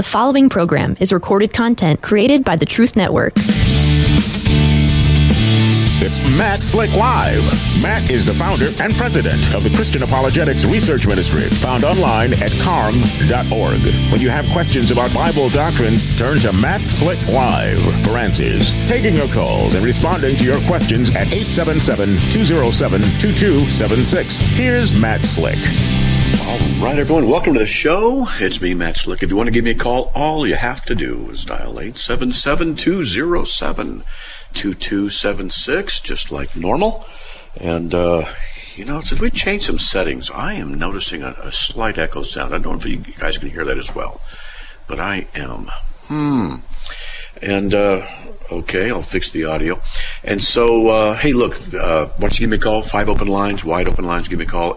The following program is recorded content created by the Truth Network. It's Matt Slick Live. Matt is the founder and president of the Christian Apologetics Research Ministry, found online at carm.org. When you have questions about Bible doctrines, turn to Matt Slick Live for answers. Taking your calls and responding to your questions at 877-207-2276. Here's Matt Slick. All right, everyone, welcome to the show. It's me, Matt Slick. If you want to give me a call, all you have to do is dial 877-207-2276, just like normal. And, since we changed some settings, I am noticing a slight echo sound. I don't know if you guys can hear that as well, but I am. And, okay, I'll fix the audio. And so, hey, look, why don't you give me a call? 5 open lines, wide open lines. Give me a call,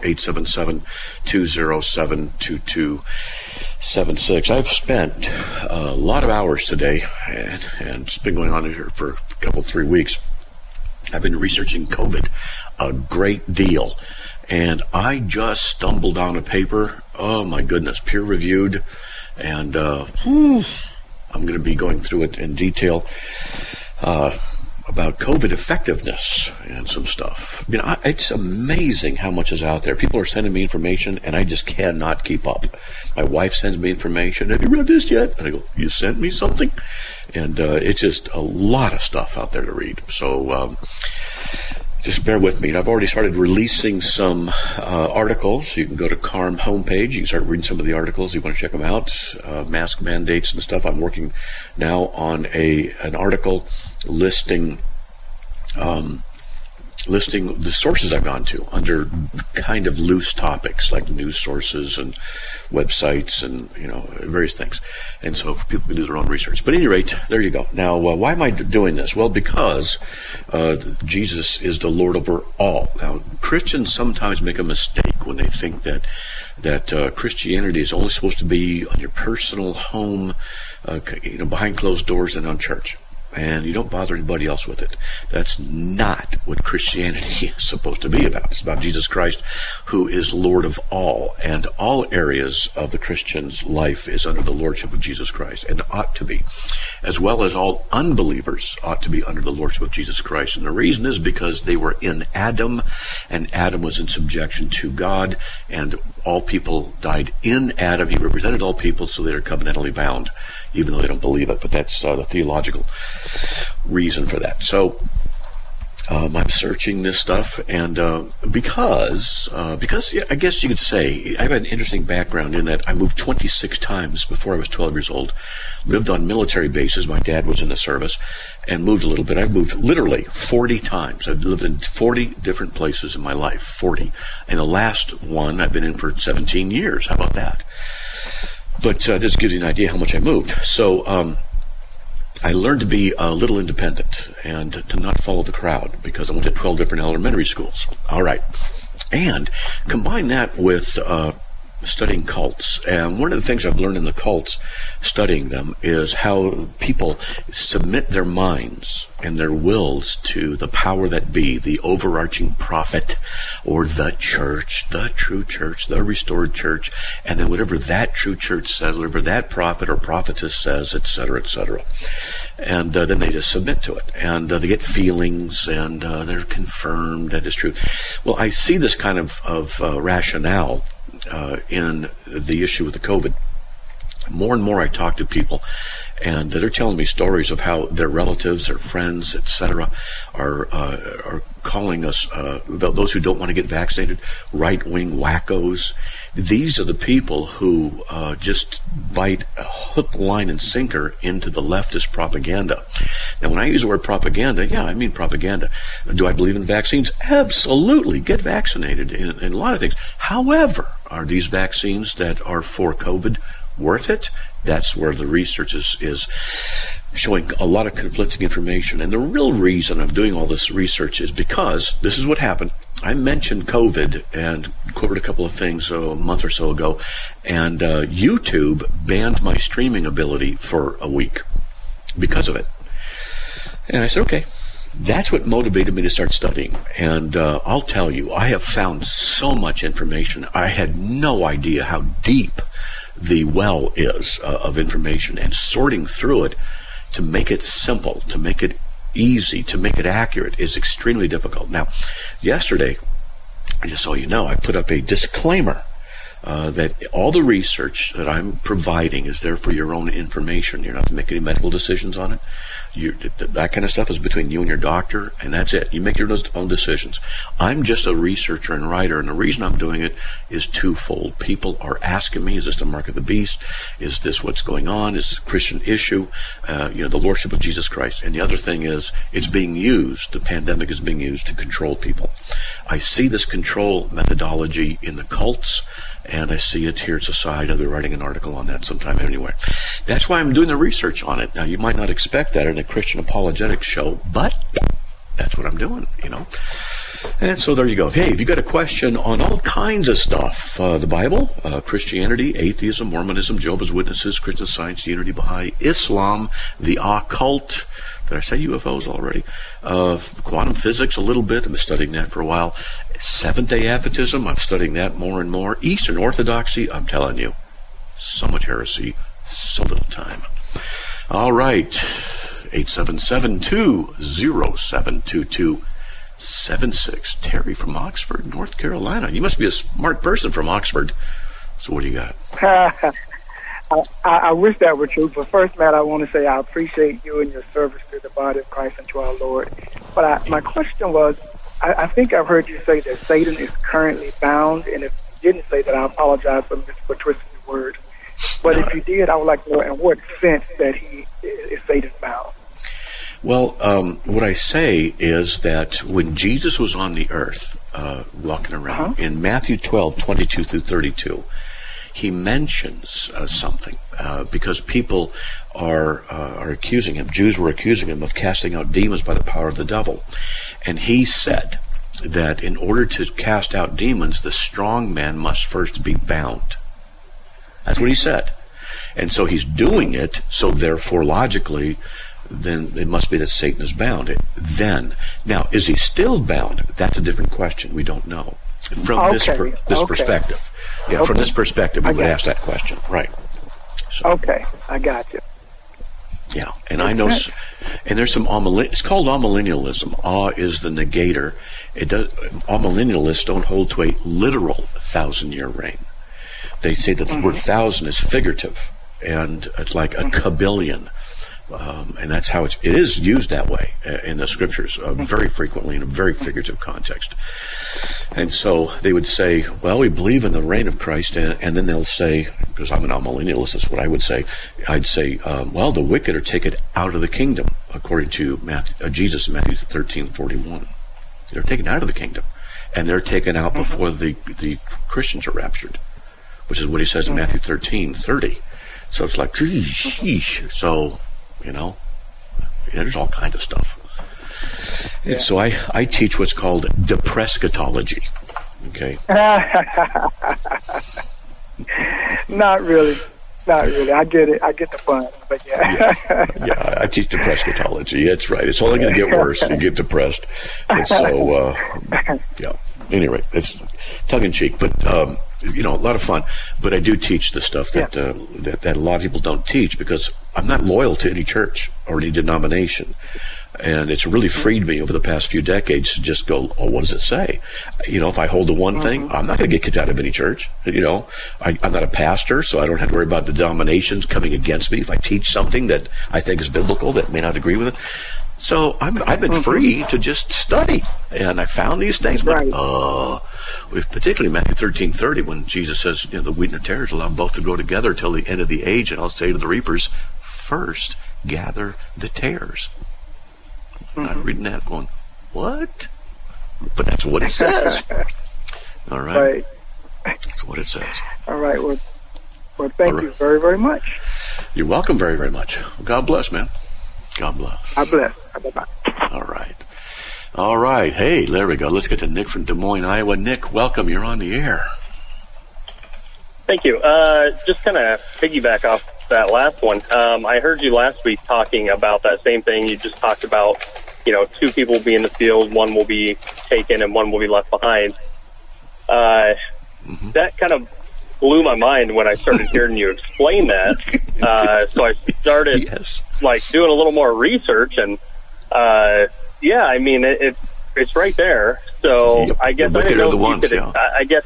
877-207-2276. I've spent a lot of hours today, and it's been going on here for a couple, 3 weeks. I've been researching COVID a great deal, and I just stumbled on a paper. Oh, my goodness, peer-reviewed, and I'm going to be going through it in detail about COVID effectiveness and some stuff. It's amazing how much is out there. People are sending me information, and I just cannot keep up. My wife sends me information. Have you read this yet? And I go, you sent me something? And it's just a lot of stuff out there to read. So just bear with me. And I've already started releasing some articles. You can go to CARM homepage. You can start reading some of the articles. You want to check them out. Mask mandates and stuff. I'm working now on an article listing the sources I've gone to under kind of loose topics like news sources and websites and various things, and so people can do their own research. But at any rate, there you go. Now, why am I doing this? Well, because Jesus is the Lord over all. Now, Christians sometimes make a mistake when they think that Christianity is only supposed to be on your personal home, behind closed doors and on church. And you don't bother anybody else with it. That's not what Christianity is supposed to be about. It's about Jesus Christ, who is Lord of all. And all areas of the Christian's life is under the lordship of Jesus Christ, and ought to be. As well as all unbelievers ought to be under the lordship of Jesus Christ. And the reason is because they were in Adam, and Adam was in subjection to God, and all people died in Adam. He represented all people, so they are covenantally bound, even though they don't believe it. But that's the theological reason for that. So I'm searching this stuff, and because I guess you could say I have an interesting background in that I moved 26 times before I was 12 years old, lived on military bases. My dad was in the service, and moved a little bit. I've moved literally 40 times. I've lived in 40 different places in my life, 40. And the last one I've been in for 17 years. How about that? But this gives you an idea how much I moved. So I learned to be a little independent and to not follow the crowd, because I went to 12 different elementary schools. All right. And combine that with studying cults. And one of the things I've learned in the cults, studying them, is how people submit their minds and their wills to the power that be, the overarching prophet, or the church, the true church, the restored church, and then whatever that true church says, whatever that prophet or prophetess says, etc., etc. And then they just submit to it, and they get feelings, and they're confirmed that it's true. Well, I see this kind of rationale in the issue with the COVID. More and more I talk to people, and they're telling me stories of how their relatives, their friends, etc., are calling us, those who don't want to get vaccinated, right-wing wackos. These are the people who just bite a hook, line, and sinker into the leftist propaganda. Now, when I use the word propaganda, yeah, I mean propaganda. Do I believe in vaccines? Absolutely. Get vaccinated in a lot of things. However, are these vaccines that are for COVID worth it? That's where the research is showing a lot of conflicting information. And the real reason I'm doing all this research is because this is what happened. I mentioned COVID and covered a couple of things a month or so ago, and YouTube banned my streaming ability for a week because of it. And I said, okay, that's what motivated me to start studying. And I'll tell you, I have found so much information. I had no idea how deep the well is of information, and sorting through it to make it simple, to make it easy, to make it accurate is extremely difficult. Now, yesterday, just so you know, I put up a disclaimer that all the research that I'm providing is there for your own information. You're not to make any medical decisions on it. That kind of stuff is between you and your doctor, and that's it. You make your own decisions. I'm just a researcher and writer, and the reason I'm doing it is twofold. People are asking me, is this the mark of the beast? Is this what's going on? Is this a Christian issue? The Lordship of Jesus Christ. And the other thing is, it's being used, the pandemic is being used to control people. I see this control methodology in the cults, and I see it here at Society. I'll be writing an article on that sometime anyway. That's why I'm doing the research on it. Now, you might not expect that in a Christian apologetics show, but that's what I'm doing, And so there you go. Hey, if you got a question on all kinds of stuff, the Bible, Christianity, atheism, Mormonism, Jehovah's Witnesses, Christian Science, Unity, Baha'i, Islam, the occult, did I say UFOs already? Quantum physics a little bit. I've been studying that for a while. Seventh-day Adventism, I'm studying that more and more. Eastern Orthodoxy, I'm telling you, so much heresy, so little time. All right, 877-207-2276. Terry from Oxford, North Carolina. You must be a smart person from Oxford. So what do you got? I wish that were true, but first, Matt, I want to say I appreciate you and your service to the body of Christ and to our Lord. But my question was, I think I've heard you say that Satan is currently bound, and if you didn't say that, I apologize for twisting the word. But if you did, I would like to know in what sense that he is Satan bound. Well, what I say is that when Jesus was on the earth, walking around, in Matthew 12:22-32, he mentions something because people are accusing him. Jews were accusing him of casting out demons by the power of the devil. And he said that in order to cast out demons, the strong man must first be bound. That's what he said. And so he's doing it, so therefore logically, then it must be that Satan is bound. Now, is he still bound? That's a different question. We don't know. From this perspective. Yeah, from this perspective, we would ask that question. Right. So, okay, I got you. Yeah, and I know, and there's some it's called amillennialism. Is the negator. Amillennialists don't hold to a literal 1,000-year reign. They say that the word 1,000 is figurative, and it's like a kabillion. And that's how it is used that way in the scriptures, very frequently in a very figurative context. And so they would say, well, we believe in the reign of Christ, and then they'll say, because I'm an amillennialist, that's what I would say. I'd say, well, the wicked are taken out of the kingdom, according to Jesus in Matthew 13:41. They're taken out of the kingdom, and they're taken out before the Christians are raptured, which is what he says in Matthew 13:30. So it's like, sheesh. So, there's all kinds of stuff. Yeah. And so I teach what's called deprescatology. Okay. Not really. I get it. I get the fun, but yeah. Yeah, I teach deprescatology. That's right. It's only going to get worse. You get depressed. And so, Anyway, it's tongue-in-cheek, but a lot of fun. But I do teach the stuff that a lot of people don't teach, because I'm not loyal to any church or any denomination. And it's really freed me over the past few decades to just go, what does it say? If I hold to one thing, I'm not going to get kicked out of any church. I'm not a pastor, so I don't have to worry about the denominations coming against me if I teach something that I think is biblical that may not agree with it. So I've been free to just study, and I found these things. Right. Particularly Matthew 13:30, when Jesus says, the wheat and the tares allow both to grow together till the end of the age, and I'll say to the reapers, first gather the tares. And I'm reading that going, what? But that's what it says. All right. That's what it says. All right. Well, thank you very, very much. You're welcome very, very much. God bless, man. God bless. God bless. Bye-bye. All right. Hey, there we go. Let's get to Nick from Des Moines, Iowa. Nick, welcome. You're on the air. Thank you. Just kind of piggyback off that last one. I heard you last week talking about that same thing. You just talked about, two people will be in the field, one will be taken and one will be left behind. That kind of blew my mind when I started hearing you explain that. So I started doing a little more research, and I mean it's right there. So I guess I didn't know if you could. I guess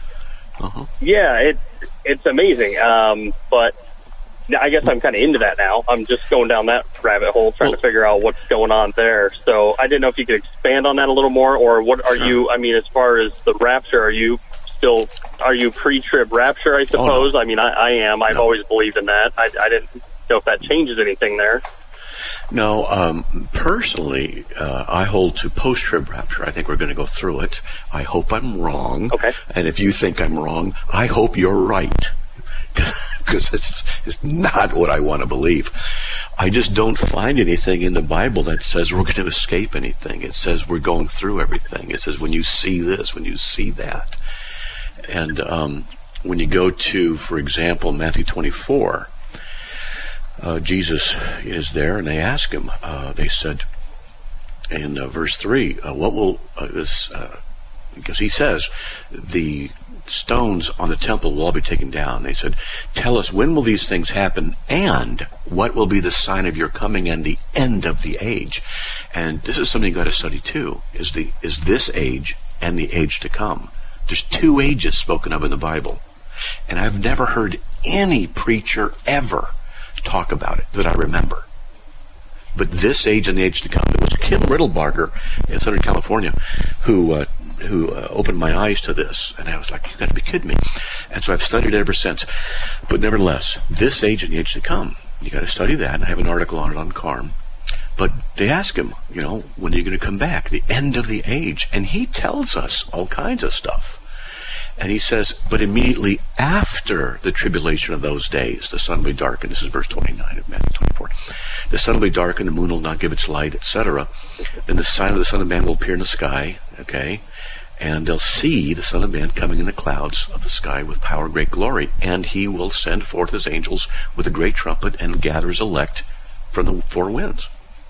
it's amazing. But I guess I'm kind of into that now. I'm just going down that rabbit hole trying to figure out what's going on there. So I didn't know if you could expand on that a little more, or what are you? I mean, as far as the rapture, are you pre-trib rapture, I suppose? I mean, I am. I've always believed in that. I didn't know if that changes anything there. No, personally, I hold to post-trib rapture. I think we're going to go through it. I hope I'm wrong. Okay. And if you think I'm wrong, I hope you're right. Because it's not what I want to believe. I just don't find anything in the Bible that says we're going to escape anything. It says we're going through everything. It says when you see this, when you see that. And when you go to, for example, Matthew 24, Jesus is there, and they ask him, they said in verse 3, what will this, because he says, the stones on the temple will all be taken down. They said, tell us, when will these things happen, and what will be the sign of your coming and the end of the age? And this is something you've got to study too, is this age and the age to come. There's 2 ages spoken of in the Bible, and I've never heard any preacher ever talk about it that I remember. But this age and the age to come, it was Kim Riddlebarger in Southern California who opened my eyes to this, and I was like, you got to be kidding me. And so I've studied it ever since. But nevertheless, this age and the age to come, you got to study that, and I have an article on it on CARM. But they ask him, when are you going to come back? The end of the age. And he tells us all kinds of stuff. And he says, but immediately after the tribulation of those days, the sun will be darkened. This is verse 29 of Matthew 24. The sun will be darkened, the moon will not give its light, etc. Then the sign of the Son of Man will appear in the sky, okay? And they'll see the Son of Man coming in the clouds of the sky with power, great glory. And he will send forth his angels with a great trumpet and gather his elect from the 4 winds.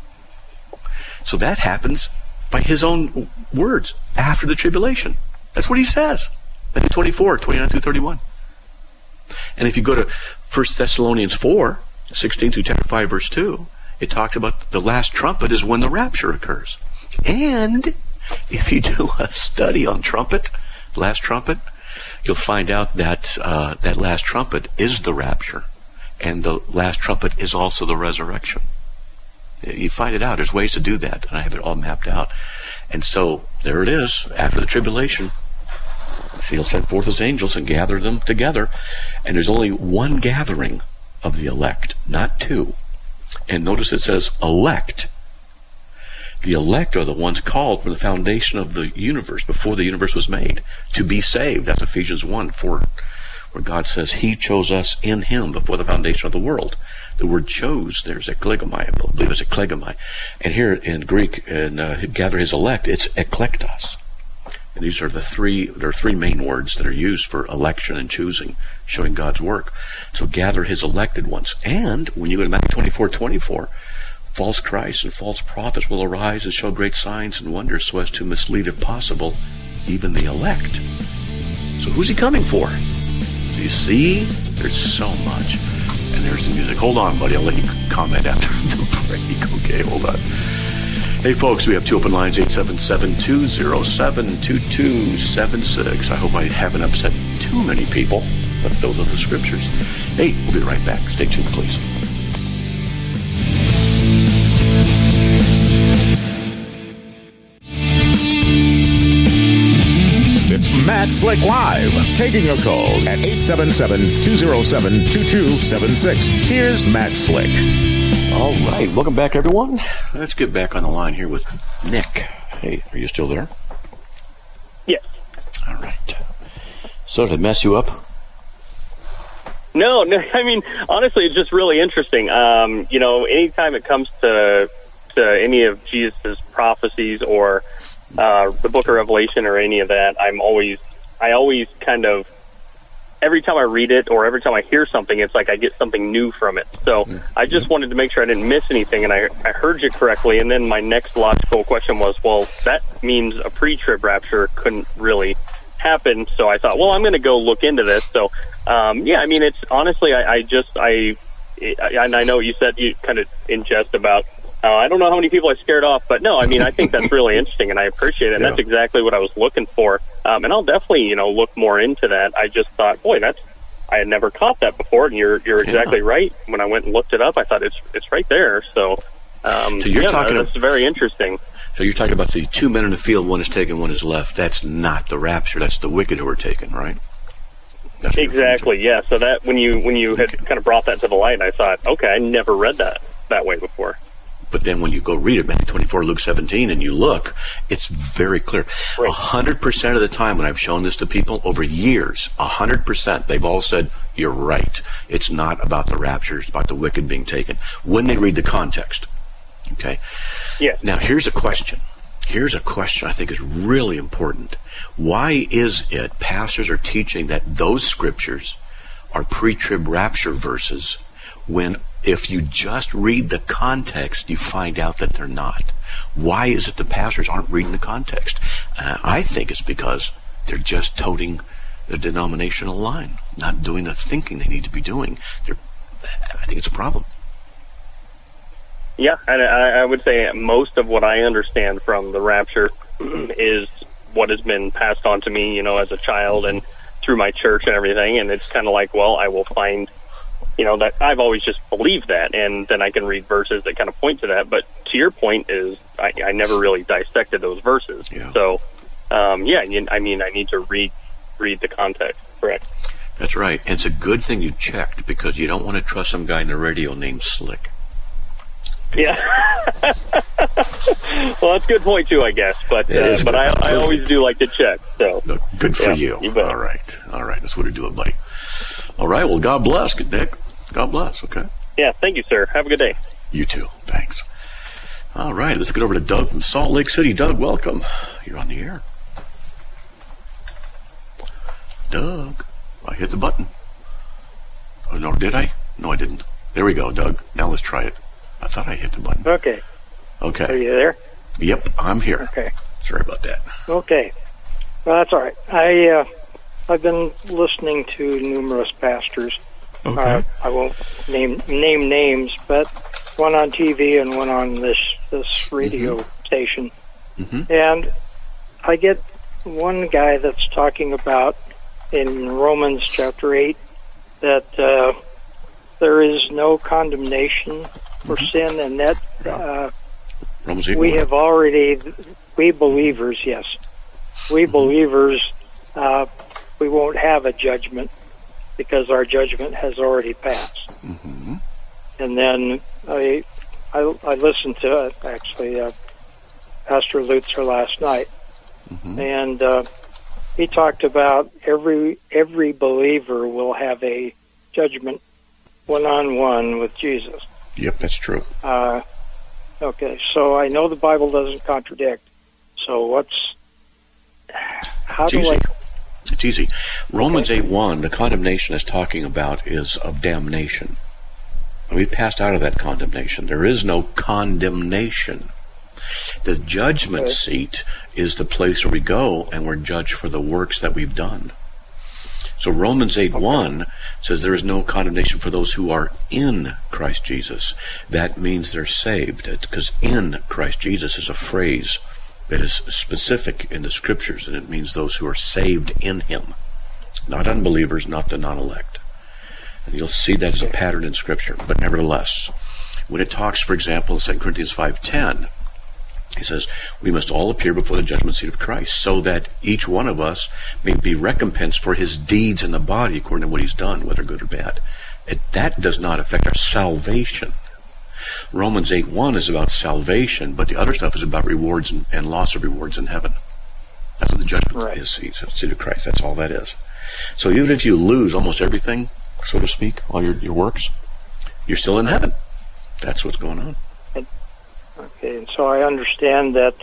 So that happens by his own words, after the tribulation. That's what he says. Matthew 24, 29 through 31. And if you go to 1 Thessalonians 4, 16 through chapter 5, verse 2, it talks about the last trumpet is when the rapture occurs. And if you do a study on last trumpet, you'll find out that that last trumpet is the rapture. And the last trumpet is also the resurrection. You find it out. There's ways to do that. And I have it all mapped out. And so there it is, after the tribulation. He'll send forth his angels and gather them together. And there's only one gathering of the elect, not 2. And notice it says elect. The elect are the ones called from the foundation of the universe, before the universe was made, to be saved. That's Ephesians 1:4, where God says he chose us in him before the foundation of the world. The word chose, there's eklegomai, I believe it's eklegomai. And here in Greek, gather his elect, it's eklektos. And these are there are 3 main words that are used for election and choosing, showing God's work. So gather his elected ones. And when you go to Matthew 24:24, false Christs and false prophets will arise and show great signs and wonders so as to mislead, if possible, even the elect. So who's he coming for? Do you see? There's so much. And there's the music. Hold on, buddy. I'll let you comment after the break. Okay, hold on. Hey, folks, we have 2 open lines, 877-207-2276. I hope I haven't upset too many people, but those are the scriptures. Hey, we'll be right back. Stay tuned, please. It's Matt Slick Live, taking your calls at 877-207-2276. Here's Matt Slick. All right, welcome back, everyone. Let's get back on the line here with Nick. Hey, are you still there? Yes. All right. So did it mess you up? No, I mean, honestly, it's just really interesting. Anytime it comes to any of Jesus' prophecies or the book of Revelation or any of that, I always kind of, every time I read it or every time I hear something, it's like I get something new from it. So I just wanted to make sure I didn't miss anything, and I heard you correctly. And then my next logical question was, well, that means a pre-trib rapture couldn't really happened. So I thought, well, I'm going to go look into this. So, yeah, I mean, it's honestly, and I know you said you kind of in jest about, I don't know how many people I scared off, but no, I mean, I think that's really interesting, and I appreciate it. And that's exactly what I was looking for. And I'll definitely, look more into that. I just thought, boy, I had never caught that before, and you're exactly right. When I went and looked it up, I thought it's right there. So, that's very interesting. So you're talking about the two men in the field, one is taken, one is left. That's not the rapture. That's the wicked who are taken, right? Exactly, yeah. So that when you had kind of brought that to the light, I thought, okay, I never read that way before. But then when you go read it, Matthew 24, Luke 17, and you look, it's very clear. 100% of the time when I've shown this to people over years, 100%, they've all said, you're right. It's not about the rapture. It's about the wicked being taken. When they read the context. Okay? Yeah. Now, here's a question. Here's a question I think is really important. Why is it pastors are teaching that those scriptures are pre-trib rapture verses when if you just read the context, you find out that they're not? Why is it the pastors aren't reading the context? I think it's because they're just toting the denominational line, not doing the thinking they need to be doing. I think it's a problem. Yeah, and I would say most of what I understand from the rapture is what has been passed on to me, as a child and through my church and everything. And it's kind of like, well, I will find, that I've always just believed that, and then I can read verses that kind of point to that. But to your point is, I never really dissected those verses. Yeah. So, I need to read the context, correct? That's right. And it's a good thing you checked, because you don't want to trust some guy in the radio named Slick. Yeah. Well, that's a good point too, I guess. But I always do like to check. So good for you. All right. That's what we do it, buddy. All right. Well, God bless, Nick. God bless. Okay. Yeah. Thank you, sir. Have a good day. You too. Thanks. All right. Let's get over to Doug from Salt Lake City. Doug, welcome. You're on the air. Doug, I hit the button. Oh no, did I? No, I didn't. There we go, Doug. Now let's try it. I thought I hit the button. Okay. Are you there? Yep, I'm here. Okay. Sorry about that. Okay. Well, that's all right. I've been listening to numerous pastors. Okay. I won't name names, but one on TV and one on this radio station. Mm-hmm. And I get one guy that's talking about in Romans chapter 8 that there is no condemnation for sin, and that Romans 8, we have already, we believers, we won't have a judgment because our judgment has already passed. Mm-hmm. And then I listened to Pastor Lutzer last night, and he talked about every believer will have a judgment one-on-one with Jesus. Yep, that's true. Okay, so I know the Bible doesn't contradict. So It's easy. Romans 8:1, the condemnation is talking about is of damnation. We've passed out of that condemnation. There is no condemnation. The judgment seat is the place where we go and we're judged for the works that we've done. So Romans 8:1 says there is no condemnation for those who are in Christ Jesus. That means they're saved, because in Christ Jesus is a phrase that is specific in the Scriptures, and it means those who are saved in Him. Not unbelievers, not the non-elect. And you'll see that as a pattern in Scripture. But nevertheless, when it talks, for example, in 2 Corinthians 5:10, he says, we must all appear before the judgment seat of Christ, so that each one of us may be recompensed for his deeds in the body according to what he's done, whether good or bad. That does not affect our salvation. Romans 8:1 is about salvation, but the other stuff is about rewards and loss of rewards in heaven. That's what the judgment is, seat of Christ. That's all that is. So even if you lose almost everything, so to speak, all your works, you're still in heaven. That's what's going on. Okay, and so I understand that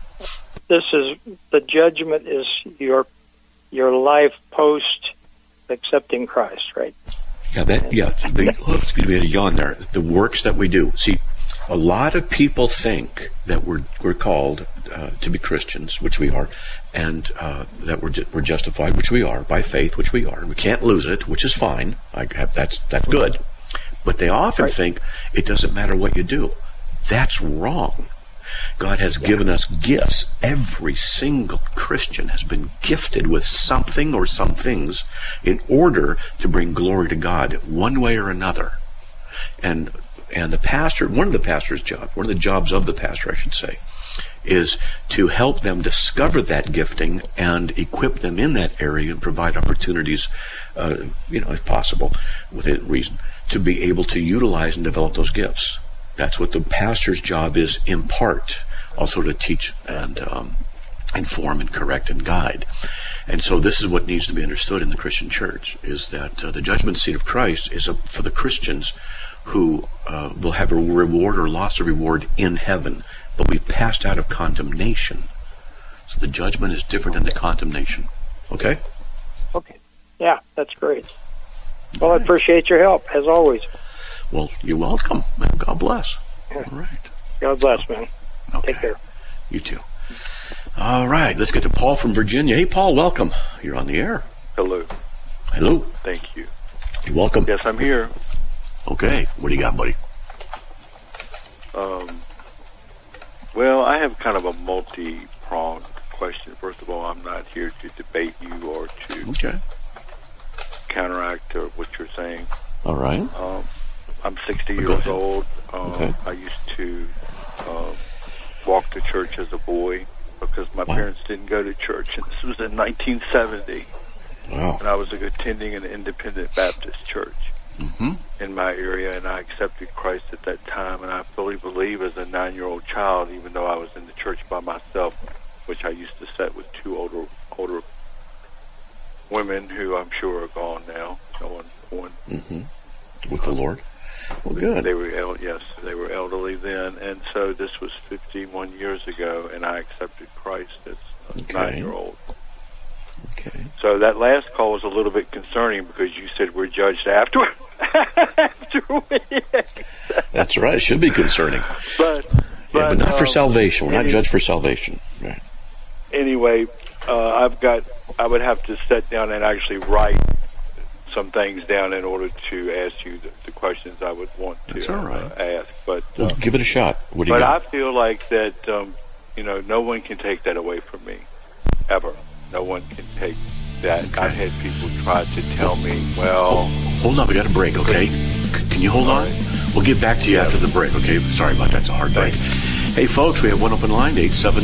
the judgment is your life post accepting Christ, right? Excuse me, a yawn there. The works that we do. See, a lot of people think that we're called to be Christians, which we are, and that we're justified, which we are, by faith, which we are, and we can't lose it, which is fine. That's good. But they often think it doesn't matter what you do. That's wrong. God has given us gifts. Every single Christian has been gifted with something or some things in order to bring glory to God one way or another. And the pastor, one of the jobs of the pastor, I should say, is to help them discover that gifting and equip them in that area and provide opportunities, if possible, within reason, to be able to utilize and develop those gifts. That's what the pastor's job is, in part, also to teach and inform and correct and guide. And so this is what needs to be understood in the Christian church, is that the judgment seat of Christ is for the Christians who will have a reward or loss of reward in heaven, but we've passed out of condemnation. So the judgment is different than the condemnation. Okay? Okay. Yeah, that's great. Well, I appreciate your help, as always. Well, you're welcome. God bless. All right. God bless, man. Okay. Take care. You too. All right. Let's get to Paul from Virginia. Hey, Paul, welcome. You're on the air. Hello. Hello. Thank you. You're welcome. Yes, I'm here. Okay. What do you got, buddy? Well, I have kind of a multi-pronged question. First of all, I'm not here to debate you or to counteract what you're saying. All right. I'm 60 years old. I used to walk to church as a boy because my parents didn't go to church. And this was in 1970. Wow. And I was attending an independent Baptist church in my area, and I accepted Christ at that time. And I fully believe as a 9-year-old child, even though I was in the church by myself, which I used to sit with two older women who I'm sure are gone now. No one. With the Lord? Well, good. They were they were elderly then, and so this was 51 years ago, and I accepted Christ as a 9-year-old. Okay. So that last call was a little bit concerning because you said we're judged after we That's right. It should be concerning. But not for salvation. We're not judged for salvation. Right. Anyway, I would have to sit down and actually write some things down in order to ask you the questions I would want to ask. But well, give it a shot. What do you got? I feel like that no one can take that away from me, ever. No one can take that. Okay. I've had people try to tell me, well... Hold on, we got a break, okay? Can you hold on? Right. We'll get back to you after the break, okay? Sorry about that. It's a hard break. Hey, folks, we have one open line,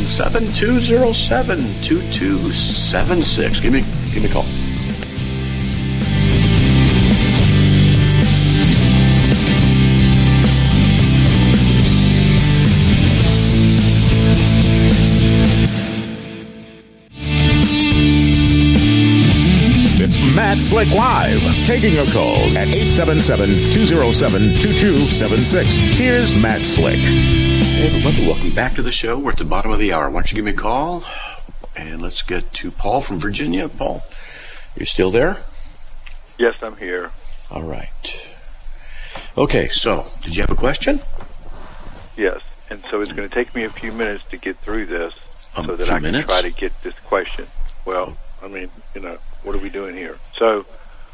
877-207-2276. Give me a call. Matt Slick Live, taking your calls at 877-207-2276. Here's Matt Slick. Hey, everybody, welcome back to the show. We're at the bottom of the hour. Why don't you give me a call? And let's get to Paul from Virginia. Paul, you still there? Yes, I'm here. All right. Okay, so, did you have a question? Yes, and so it's going to take me a few minutes to get through this so that I can try to get this question. Well, I mean, what are we doing here? So,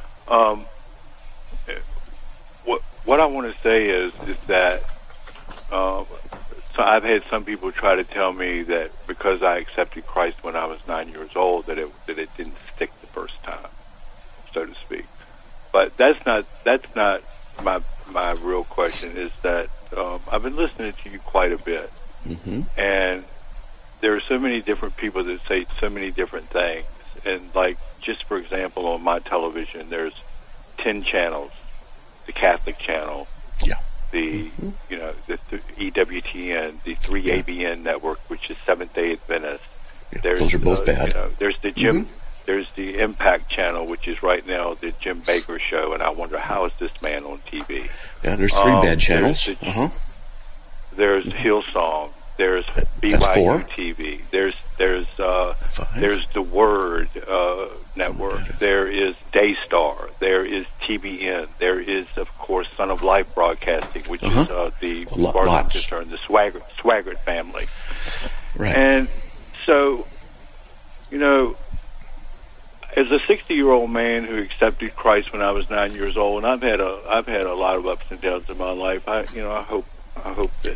what I want to say is that so I've had some people try to tell me that because I accepted Christ when I was 9 years old that it didn't stick the first time, so to speak. But that's not my real question. Is that I've been listening to you quite a bit, and there are so many different people that say so many different things, and like. Just for example, on my television, there's 10 channels. The Catholic channel, the the EWTN, the 3ABN network, which is Seventh Day Adventist. Those are both bad. There's the there's the Impact channel, which is right now the Jim Baker show, and I wonder how is this man on TV? Yeah, there's 3 bad channels. There's Hillsong. There's BYU TV. There's the Word network. There is Daystar. There is TBN. There is, of course, Son of Life Broadcasting, which is the Barton sister and the Swaggart family. Right. And so you know, as a 60-year-old man who accepted Christ when I was 9 years old, and I've had a lot of ups and downs in my life. I hope that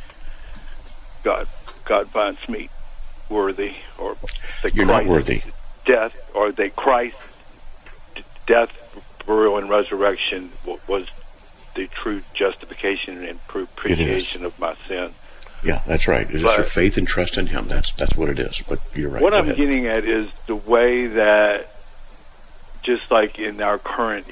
God finds me worthy, or that You're not worthy. Death, or that Christ's death, burial, and resurrection was the true justification and propitiation of my sin. Yeah, that's right. It's your faith and trust in Him. That's what it is. But you're right. What I'm getting at is the way that, just like in our current,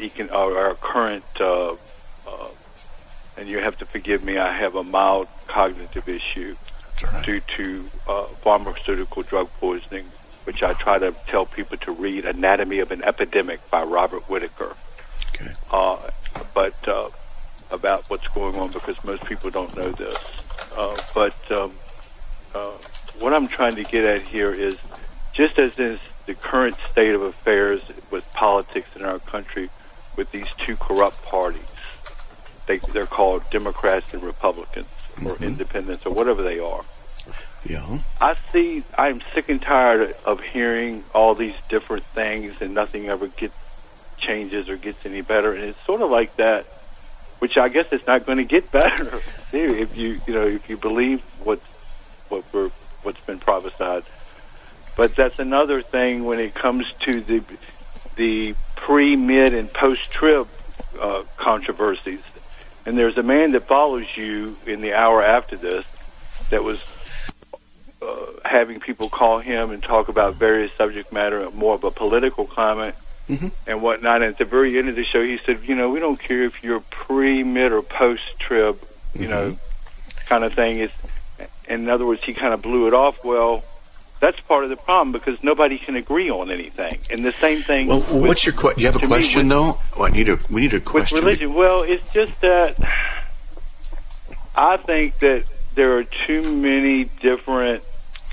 and you have to forgive me, I have a mild cognitive issue due to pharmaceutical drug poisoning, which I try to tell people to read Anatomy of an Epidemic by Robert Whitaker. Okay. But about what's going on, because most people don't know this. But what I'm trying to get at here is, just as is the current state of affairs with politics in our country, with these two corrupt parties, they're called Democrats and Republicans, or independents, or whatever they are. Yeah. I'm sick and tired of hearing all these different things, and nothing ever changes or gets any better. And it's sort of like that, which I guess it's not going to get better if you believe what's been prophesied. But that's another thing when it comes to the pre, mid, and post-trib controversies. And there's a man that follows you in the hour after this that was having people call him and talk about various subject matter, more of a political climate and whatnot. And at the very end of the show, he said, we don't care if you're pre, mid, or post-trib, kind of thing. In other words, he kind of blew it off. Well, that's part of the problem, because nobody can agree on anything. And the same thing. Well, what's your question? Do you have a question, though? We need a question. With religion, well, it's just that I think that there are too many different.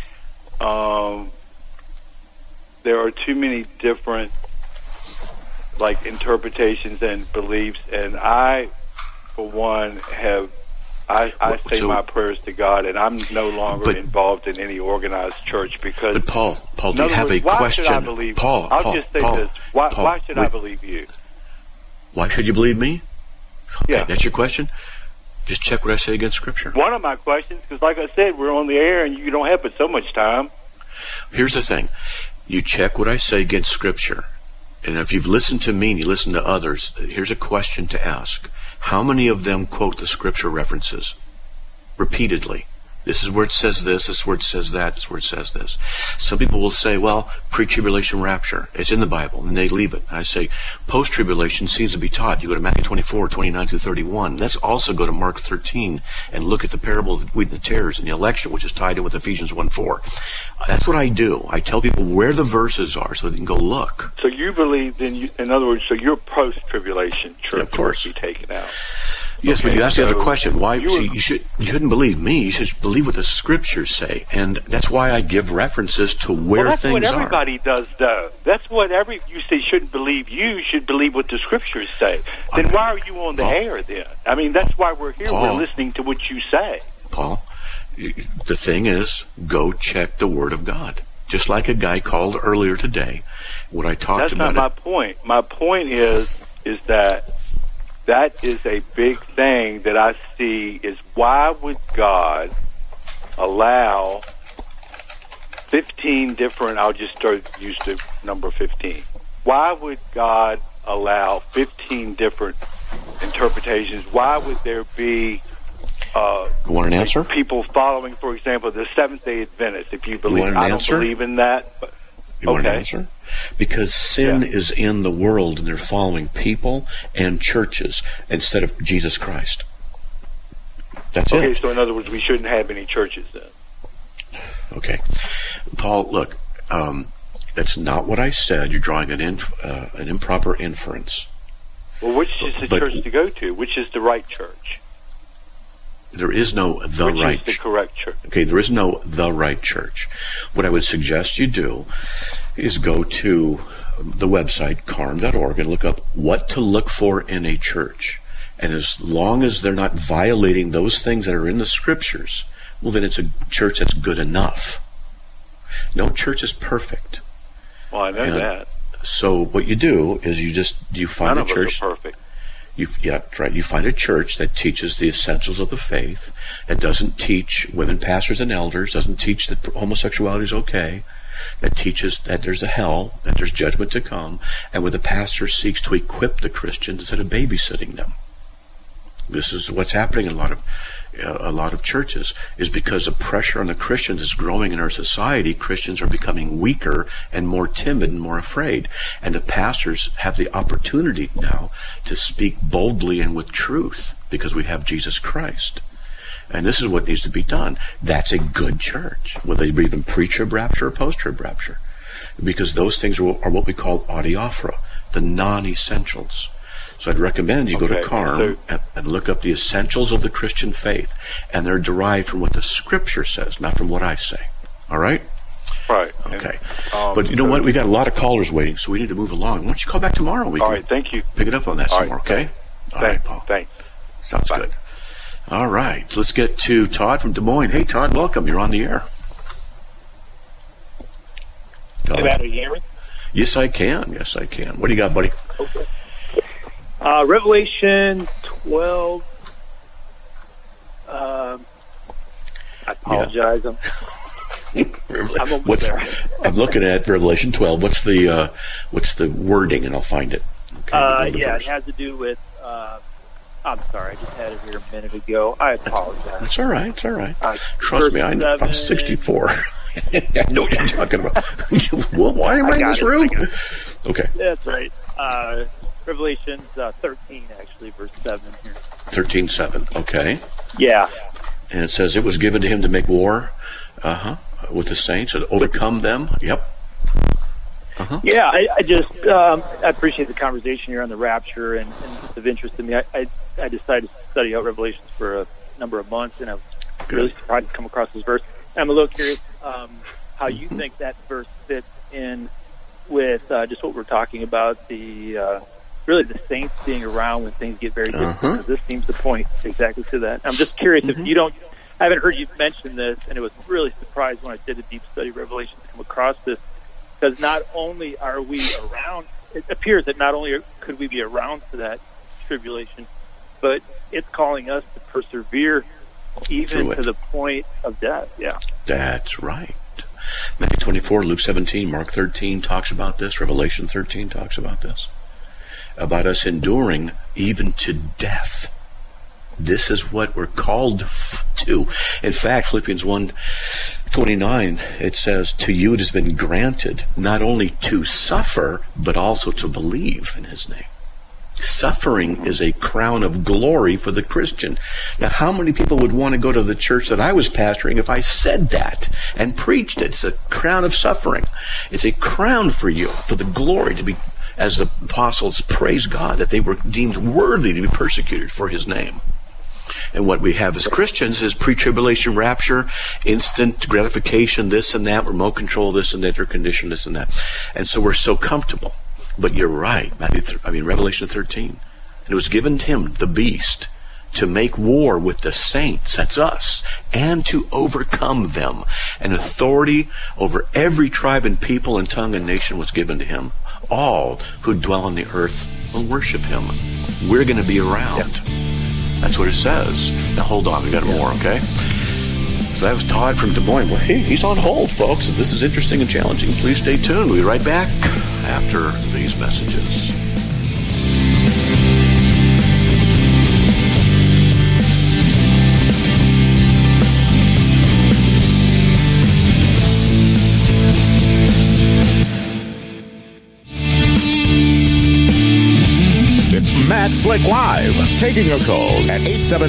Like interpretations and beliefs, and I, for one, have. I say my prayers to God, and I'm no longer involved in any organized church, because. But Paul, do you have a question? Why should I believe? I'll just say this: why should I believe you? Why should you believe me? Okay, yeah, that's your question. Just check what I say against Scripture. One of my questions, because like I said, we're on the air, and you don't have but so much time. Here's the thing: you check what I say against Scripture, and if you've listened to me and you listen to others, here's a question to ask. How many of them quote the Scripture references repeatedly? This is where it says this is where it says that, this is where it says this. Some people will say, well, pre-tribulation rapture, it's in the Bible, and they leave it. I say, post-tribulation seems to be taught. You go to Matthew 24, 29 through 31. Let's also go to Mark 13 and look at the parable of the wheat and the tares and the election, which is tied in with Ephesians 1:4. That's what I do. I tell people where the verses are so they can go look. So you believe, in other words, so your post-tribulation church of course will be taken out. Yes, but you asked the other question. Why? You shouldn't believe me. You should believe what the Scriptures say, and that's why I give references to where things are. That's what everybody does, though. That's what you say. Shouldn't believe you. Should believe what the Scriptures say. Then why are you on the air? Then I mean, that's why we're here. We're listening to what you say. Paul, the thing is, go check the Word of God. Just like a guy called earlier today. What I talked about. That's not my point. My point is that is a big thing that I see, is why would God allow 15 different, I'll just use the number 15. Why would God allow 15 different interpretations? Why would there be you want an answer? People following, for example, the Seventh-day Adventists, if you believe, I don't believe in that. But, you want an answer? Because sin is in the world, and they're following people and churches instead of Jesus Christ. That's it. Okay, so in other words, we shouldn't have any churches then. Okay. Paul, look, that's not what I said. You're drawing an improper inference. Well, which is the church to go to? Which is the right church? There is no the right church. Which is the correct church? Okay, there is no the right church. What I would suggest you do is go to the website, carm.org, and look up what to look for in a church. And as long as they're not violating those things that are in the Scriptures, well, then it's a church that's good enough. No church is perfect. Well, I know that. So what you do is you find None a of church. us are perfect. That's right. You find a church that teaches the essentials of the faith, that doesn't teach women pastors and elders, doesn't teach that homosexuality is okay, that teaches that there's a hell, that there's judgment to come, and where the pastor seeks to equip the Christians instead of babysitting them. This is what's happening in a lot of churches, is because the pressure on the Christians is growing in our society. Christians are becoming weaker and more timid and more afraid. And the pastors have the opportunity now to speak boldly and with truth because we have Jesus Christ. And this is what needs to be done. That's a good church, whether they even pre-trib rapture or post-trib rapture. Because those things are what we call adiaphora, the non-essentials. So I'd recommend you go to CARM and look up the essentials of the Christian faith. And they're derived from what the Scripture says, not from what I say. All right? Right. Okay. But you know what? We got a lot of callers waiting, so we need to move along. Why don't you call back tomorrow? All right, thank you. Pick it up on that some more, okay? All right, Paul. Thanks. Sounds good. All right. Let's get to Todd from Des Moines. Hey, Todd, welcome. You're on the air. Hey, Matt, can you hear me? Yes, I can. Yes, I can. What do you got, buddy? Okay. Revelation 12. I apologize. Yeah. I'm looking at Revelation 12. What's the wording? And I'll find it. Okay, it has to do with. I'm sorry, I just had it here a minute ago. I apologize. It's all right. It's all right. Trust me, I'm 64. I know what you're talking about. Well, why am I in this room? Okay. That's right. Revelations 13, actually, verse 7 here. 13:7. Okay. Yeah. And it says, it was given to him to make war with the saints and overcome them. Yep. Yeah, I just I appreciate the conversation here on the rapture, and it's of interest to me. I decided to study out Revelations for a number of months, and I'm really surprised to come across this verse. I'm a little curious how you think that verse fits in with just what we're talking about, the really the saints being around when things get very difficult. This seems to point exactly to that. I'm just curious if you don't. I haven't heard you mention this, and it was really surprised when I did a deep study of Revelation to come across this. Because not only are we around, it appears that not only could we be around for that tribulation, but it's calling us to persevere even to the point of death. Yeah, that's right. Matthew 24, Luke 17, Mark 13 talks about this. Revelation 13 talks about this. About us enduring even to death. This is what we're called to. In fact, Philippians 1:29, it says, to you it has been granted not only to suffer, but also to believe in his name. Suffering is a crown of glory for the Christian. Now, how many people would want to go to the church that I was pastoring if I said that and preached it? It's a crown of suffering. It's a crown for you, for the glory to be, as the apostles praise God, that they were deemed worthy to be persecuted for his name. And what we have as Christians is pre-tribulation rapture, instant gratification, this and that, remote control, this and that, air condition, this and that. And so we're so comfortable. But you're right, Revelation 13. And it was given to him, the beast, to make war with the saints, that's us, and to overcome them. And authority over every tribe and people and tongue and nation was given to him. All who dwell on the earth will worship him. We're going to be around. Yeah. That's what it says. Now hold on, we got more, okay? So that was Todd from Des Moines. Well, he's on hold, folks. This is interesting and challenging. Please stay tuned. We'll be right back after these messages. Matt Slick Live, taking your calls at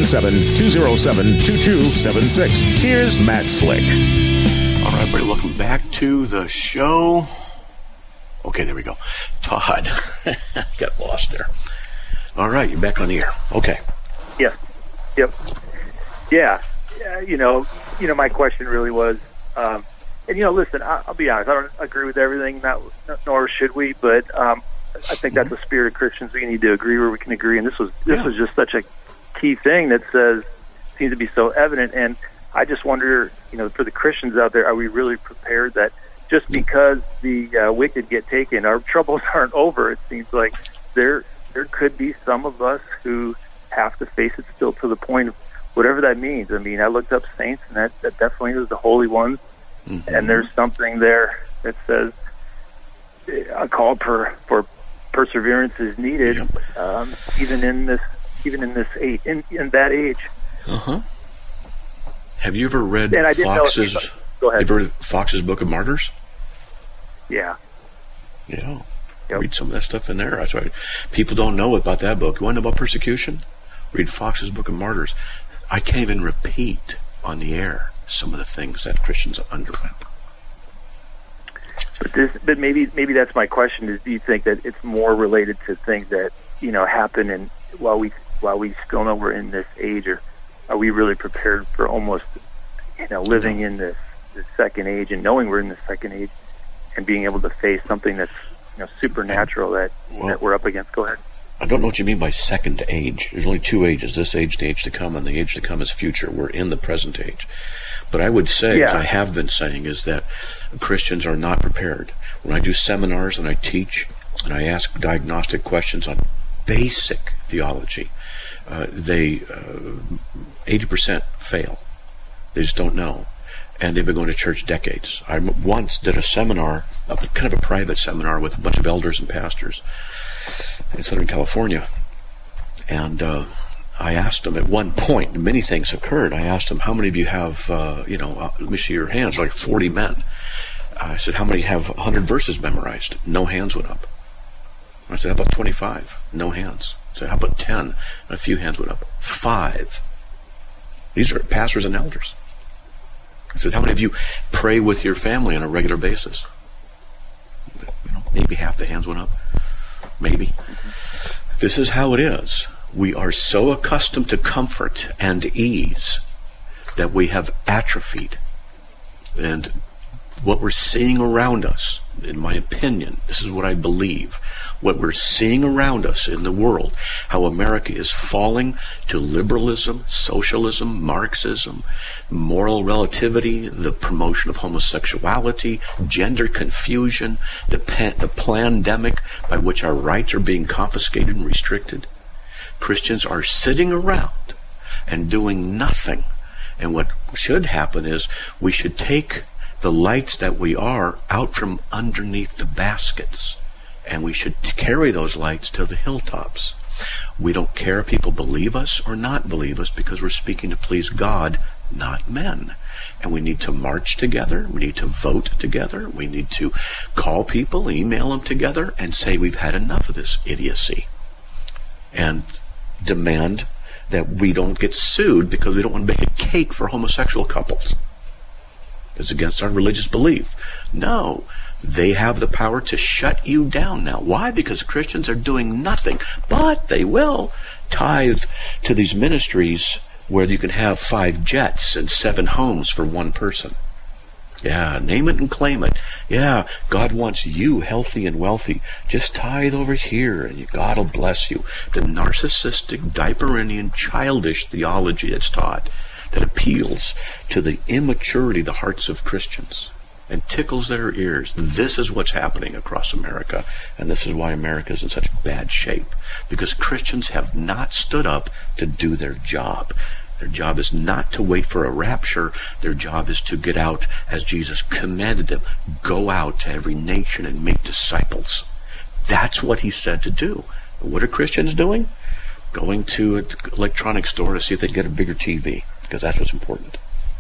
877-207-2276. Here's Matt Slick. All right, everybody, welcome back to the show. Okay, there we go. Todd, got lost there. All right, you're back on the air. Okay. Yeah. Yep. Yeah. My question really was, listen, I'll be honest, I don't agree with everything, nor should we, but I think that's the spirit of Christians. We need to agree where we can agree, and this was just such a key thing that seems to be so evident. And I just wonder, for the Christians out there, are we really prepared that just because the wicked get taken, our troubles aren't over. It seems like there could be some of us who have to face it still, to the point of whatever that means. I mean, I looked up saints, and that definitely is the holy ones. Mm-hmm. And there's something there that says a call for perseverance is needed, even in this age, in that age. Have you ever read Fox's? Go ahead. Have you ever read Fox's Book of Martyrs? Yeah. Yeah. Read some of that stuff in there. That's why people don't know about that book. You want to know about persecution? Read Fox's Book of Martyrs. I can't even repeat on the air some of the things that Christians underwent. But maybe that's my question. Is, do you think that it's more related to things that happen, and while we still know we're in this age, or are we really prepared for almost living in this second age, and knowing we're in the second age, and being able to face something that's supernatural that we're up against? Go ahead. I don't know what you mean by second age. There's only two ages, this age, the age to come, and the age to come is future. We're in the present age. But I would say, as I have been saying, is that Christians are not prepared. When I do seminars and I teach and I ask diagnostic questions on basic theology, they 80% fail. They just don't know. And they've been going to church decades. I once did a seminar, kind of a private seminar with a bunch of elders and pastors in Southern California. And I asked them at one point, many things occurred. I asked them, how many of you have, let me see your hands, like 40 men. I said, how many have 100 verses memorized? No hands went up. I said, how about 25? No hands. I said, how about 10? And a few hands went up. 5. These are pastors and elders. I said, how many of you pray with your family on a regular basis? Maybe half the hands went up. Maybe. This is how it is. We are so accustomed to comfort and ease that we have atrophied. And what we're seeing around us, in my opinion, this is what I believe, what we're seeing around us in the world, how America is falling to liberalism, socialism, Marxism, moral relativity, the promotion of homosexuality, gender confusion, the pandemic by which our rights are being confiscated and restricted. Christians are sitting around and doing nothing. And what should happen is we should take the lights that we are out from underneath the baskets, and we should carry those lights to the hilltops. We don't care if people believe us or not believe us, because we're speaking to please God, not men. And we need to march together. We need to vote together. We need to call people, email them together, and say we've had enough of this idiocy. And demand that we don't get sued because we don't want to bake a cake for homosexual couples. It's against our religious belief. No, they have the power to shut you down now. Why? Because Christians are doing nothing, but they will tithe to these ministries where you can have 5 jets and 7 homes for one person. Yeah, name it and claim it. Yeah, God wants you healthy and wealthy. Just tithe over here and God will bless you. The narcissistic, diaperinian, childish theology that's taught, that appeals to the immaturity of the hearts of Christians and tickles their ears. This is what's happening across America, and this is why America is in such bad shape, because Christians have not stood up to do their job. Their job is not to wait for a rapture. Their job is to get out as Jesus commanded them. Go out to every nation and make disciples. That's what he said to do. What are Christians doing? Going to an electronics store to see if they can get a bigger TV, because that's what's important.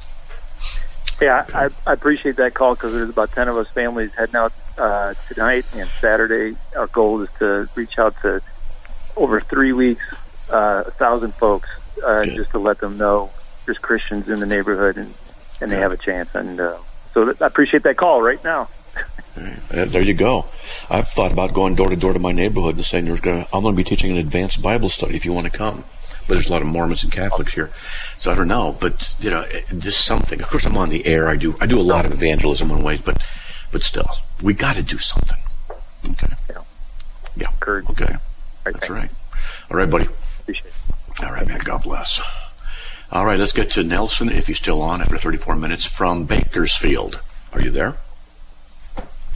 Yeah, I appreciate that call, because there's about 10 of us families heading out tonight and Saturday. Our goal is to reach out to over 3 weeks, 1,000 folks, just to let them know there's Christians in the neighborhood and they have a chance. And so I appreciate that call right now. There you go. I've thought about going door to door to my neighborhood and saying, I'm going to be teaching an advanced Bible study if you want to come. But there's a lot of Mormons and Catholics here, so I don't know. But just something. Of course, I'm on the air. I do a lot of evangelism in ways, but still, we got to do something. Okay. Yeah. Okay. That's right. All right, buddy. Appreciate it. All right, man. God bless. All right, let's get to Nelson, if he's still on after 34 minutes, from Bakersfield. Are you there?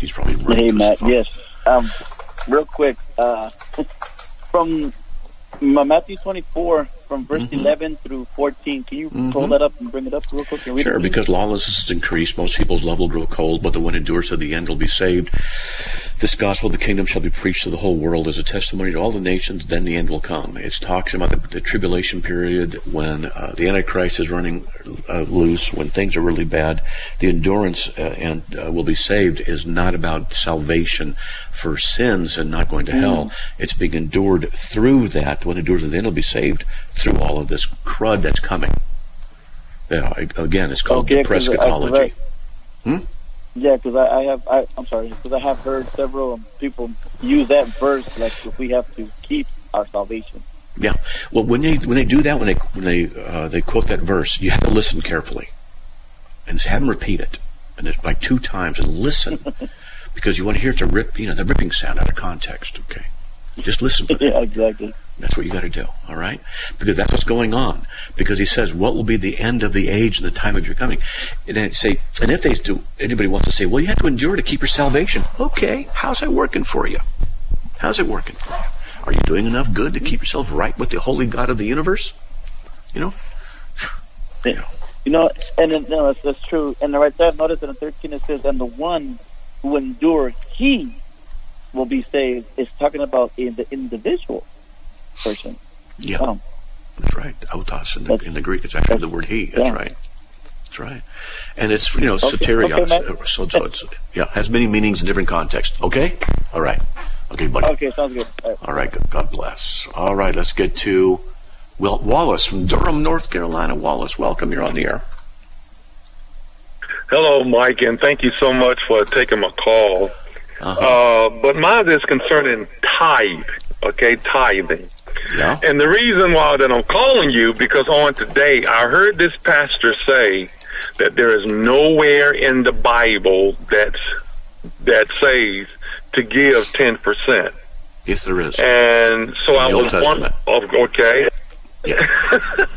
He's probably running. Hey, Matt. Yes. Real quick, from Matthew 24, from verse 11 through 14, can you pull that up and bring it up real quick? Sure, because lawlessness is increased, most people's love will grow cold, but the one who endures to the end will be saved. This gospel of the kingdom shall be preached to the whole world as a testimony to all the nations, then the end will come. It talks about the tribulation period when the Antichrist is running loose, when things are really bad. The endurance will be saved is not about salvation for sins and not going to hell. It's being endured through that. The one who endures to the end will be saved through all of this crud that's coming. Yeah, again, it's called depressed eschatology. Yeah, because I'm sorry, because I have heard several people use that verse, like if we have to keep our salvation. Yeah, well, when they do that, when they quote that verse, you have to listen carefully and have them repeat it, and it's like 2 times, and listen because you want to hear the ripping sound out of context. Okay, just listen for that. Yeah, exactly. That's what you got to do, all right? Because that's what's going on. Because he says, what will be the end of the age and the time of your coming? And if they do, anybody wants to say, well, you have to endure to keep your salvation. Okay, how's that working for you? How's it working for you? Are you doing enough good to keep yourself right with the holy God of the universe? And that's true. And right there, notice in 13 it says, and the one who endures, he will be saved. It's talking about in the individual person. Yeah, that's right. Autos in the Greek, it's actually the word he. That's right. That's right. And it's soterios. So it's has many meanings in different contexts. Okay. All right. Okay, buddy. Okay, sounds good. All right. God bless. All right. Let's get to Wallace from Durham, North Carolina. Wallace, welcome. You're on the air. Hello, Mike, and thank you so much for taking my call. But mine is concerning tithe. Okay, tithing. Yeah. And the reason why that I'm calling you, because on today I heard this pastor say that there is nowhere in the Bible that says to give 10%. Yes, there is. And so I was wondering. Okay. Yeah.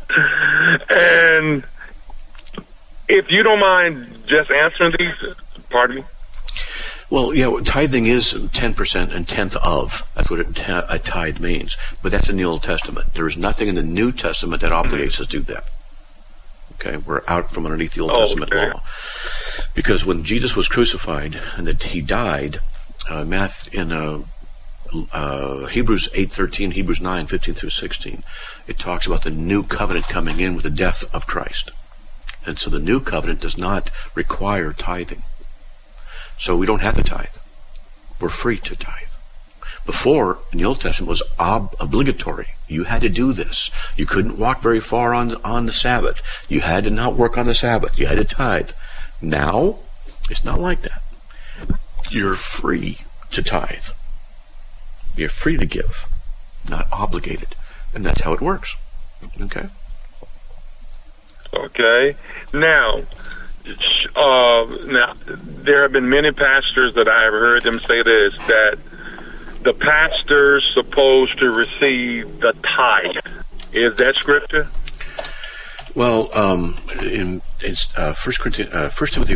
And if you don't mind just answering these, pardon me. Well, tithing is 10% and tenth of. That's what a tithe means. But that's in the Old Testament. There is nothing in the New Testament that obligates us to do that. Okay, we're out from underneath the Old Testament law. Because when Jesus was crucified and that he died, in Hebrews 8:13, Hebrews 9:15 through 16, it talks about the new covenant coming in with the death of Christ. And so the new covenant does not require tithing. So we don't have to tithe. We're free to tithe. Before, in the Old Testament, was obligatory. You had to do this. You couldn't walk very far on the Sabbath. You had to not work on the Sabbath. You had to tithe. Now, it's not like that. You're free to tithe. You're free to give, not obligated. And that's how it works. Okay? Okay. Now, there have been many pastors that I have heard them say this, that the pastor's supposed to receive the tithe. Is that scripture? Well, in 1 Timothy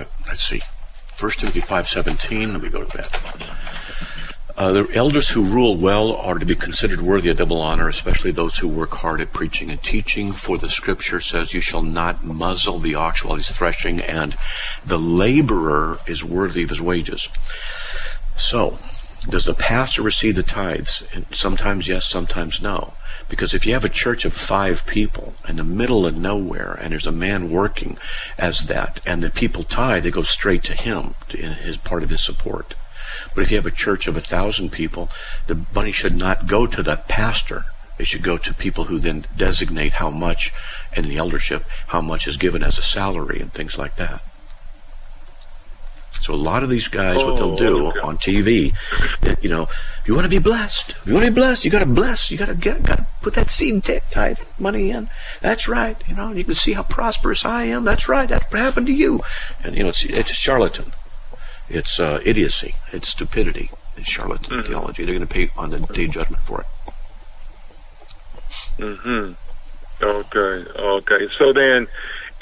5:17. Let me go to that. The elders who rule well are to be considered worthy of double honor, especially those who work hard at preaching and teaching. For the scripture says, you shall not muzzle the ox while he's threshing, and the laborer is worthy of his wages. So, does the pastor receive the tithes? And sometimes yes, sometimes no. Because if you have a church of 5 people in the middle of nowhere, and there's a man working as that, and the people tithe, they go straight to him in his part of his support. But if you have a church of 1,000 people, the money should not go to the pastor. It should go to people who then designate how much, and the eldership, how much is given as a salary and things like that. So a lot of these guys, what they'll do on TV, if you want to be blessed, you got to bless. You got to put that seed tithe money in. That's right. You can see how prosperous I am. That's right. That's what happened to you. And it's a charlatan. It's idiocy. It's stupidity. It's charlatan theology. They're going to pay on the day of judgment for it. Mm-hmm. Okay. So then,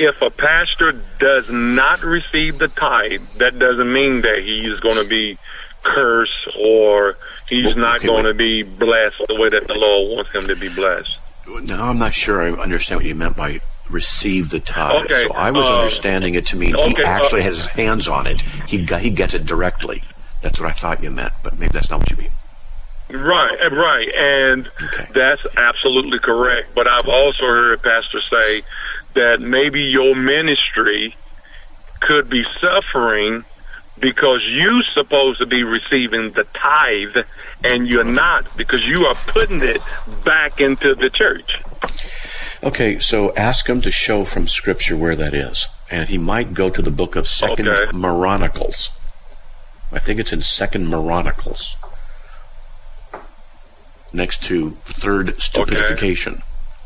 if a pastor does not receive the tithe, that doesn't mean that he's going to be cursed or he's not going to be blessed the way that the Lord wants him to be blessed. Now, I'm not sure I understand what you meant by receive the tithe. Okay, so I was understanding it to mean he actually has his hands on it. He gets it directly. That's what I thought you meant, but maybe that's not what you mean. Right, and that's absolutely correct. But I've also heard a pastor say that maybe your ministry could be suffering because you're supposed to be receiving the tithe and you're not, because you are putting it back into the church. Okay, so ask him to show from Scripture where that is. And he might go to the book of Second Moronicles. I think it's in Second Moronicles. Next to Third Stupidification.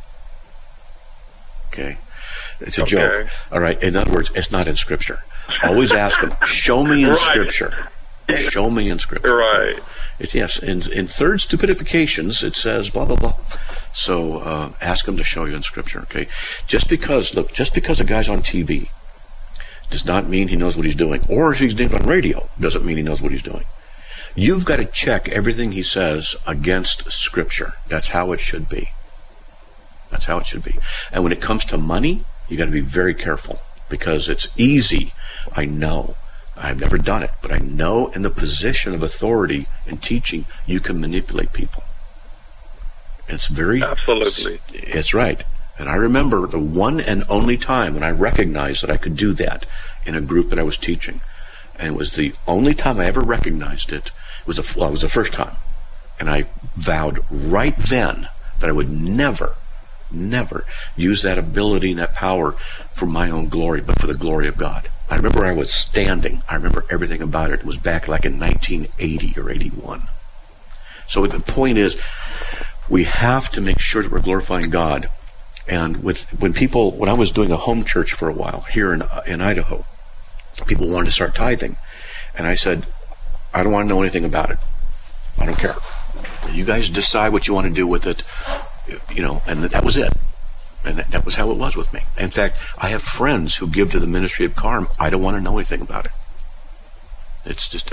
Okay. It's a joke. All right. In other words, it's not in Scripture. Always ask him, show me in Scripture. Show me in Scripture. Right. Yes, in Third Stupidifications, it says blah, blah, blah. So ask him to show you in Scripture, okay? Just because a guy's on TV does not mean he knows what he's doing. Or if he's doing it on radio, doesn't mean he knows what he's doing. You've got to check everything he says against Scripture. That's how it should be. That's how it should be. And when it comes to money, you got to be very careful, because it's easy. I know. I've never done it, but I know in the position of authority and teaching, you can manipulate people. It's very... Absolutely. It's right. And I remember the one and only time when I recognized that I could do that in a group that I was teaching. And it was the only time I ever recognized it. It was the first time. And I vowed right then that I would never use that ability and that power for my own glory, but for the glory of God. I remember I was standing. I remember everything about it. It was back like in 1980 or 81. So the point is, we have to make sure that we're glorifying God. And when I was doing a home church for a while here in Idaho, people wanted to start tithing. And I said, I don't want to know anything about it. I don't care. You guys decide what you want to do with it. And that was it. And that was how it was with me. In fact, I have friends who give to the ministry of Carm. I don't want to know anything about it. It's just,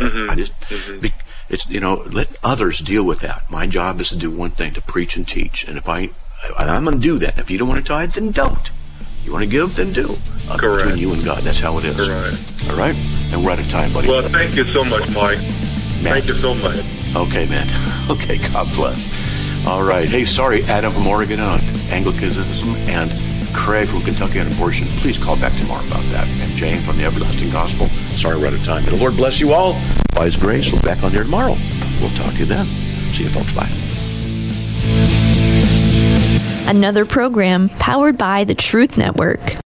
let others deal with that. My job is to do one thing, to preach and teach. And I'm going to do that. If you don't want to tithe, then don't. You want to give, then do. Correct. Between you and God. That's how it is. Correct. All right? And we're out of time, buddy. Well, thank you so much, Mike. Thank you so much. Okay, man. Okay, God bless. All right. Hey, sorry, Adam from Oregon on Anglicanism and Craig from Kentucky on abortion. Please call back tomorrow about that. And Jane from the Everlasting Gospel. Sorry, we're out of time. May the Lord bless you all. By His grace, we'll be back on there tomorrow. We'll talk to you then. See you, folks. Bye. Another program powered by the Truth Network.